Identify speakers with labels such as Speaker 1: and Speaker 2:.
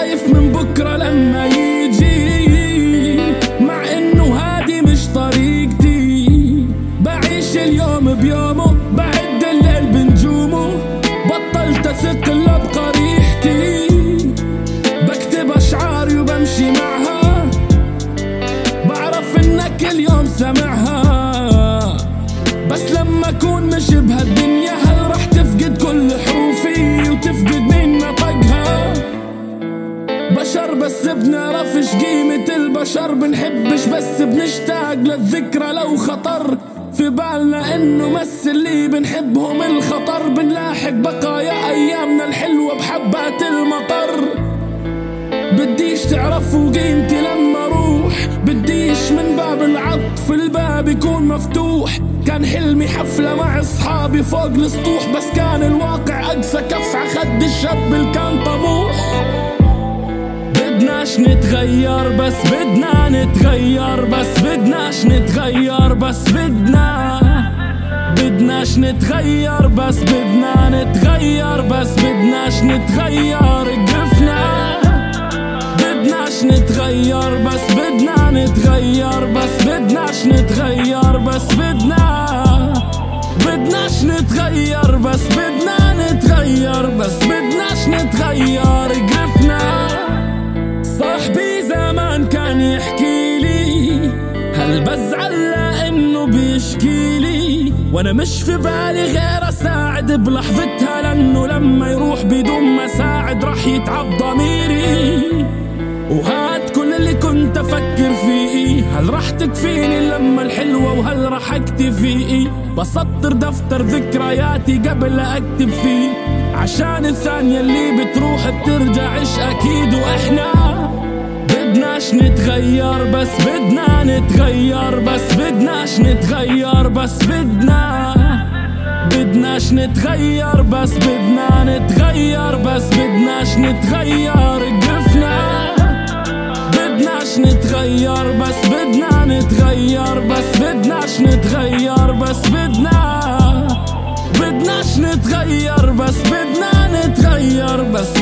Speaker 1: خايف من بكرة لما يجي، مع انه هادي مش طريقتي. بعيش اليوم بيومه، بعد الليل بنجومه، بطلت اثق الا بقريحتي. بكتب اشعاري وبمشي معها، بعرف انك اليوم سمعها. بس لما اكون مش بهالدنيا، هل رح تفقد كل حروفي وتفقد مين نطقها؟ بشر بس بنعرفش قيمة البشر، بنحبش بس بنشتاق للذكرى. لو خطر في بالنا انه مس اللي بنحبهم الخطر، بنلاحق بقايا ايامنا الحلوة بحبات المطر. بديش تعرفوا قيمتي لما اروح، بديش من باب العطف الباب يكون مفتوح. كان حلمي حفلة مع اصحابي فوق السطوح، بس كان الواقع اقسى كف عخد الشاب اللي كان طموح. بدناش نتغير بس بدنا نتغير، بس بدناش نتغير بس بدناش نتغير، بس بدنا نتغير، بس بدناش نتغير. قفنا بدناش نتغير بس بدنا نتغير، بس بدناش نتغير، بس بدناش نتغير، بس بدنا نتغير، بس بدناش نتغير. قفنا صاحبي زمان كان يحكيلي، هل بزعل لانه بيشكيلي، وانا مش في بالي غير اساعد بلحظتها، لانه لما يروح بدون ما اساعد رح يتعب ضميري. وهاد كل اللي كنت افكر فيه، هل رح تكفيني اللمة الحلوة وهل رح اكتفي؟ بسطر دفتر ذكرياتي قبل لا اكتب فيه، عشان الثانية اللي بتروح بترجعش اكيد. واحنا بدناش نتغير بس بدنا نتغير، بس بدناش نتغير، بس بدناش نتغير، بس بدنا نتغير، بس بدناش نتغير. قفنا بدناش نتغير بس بدنا نتغير، بس بدناش نتغير، بس بدناش نتغير، بس بدنا نتغير، بس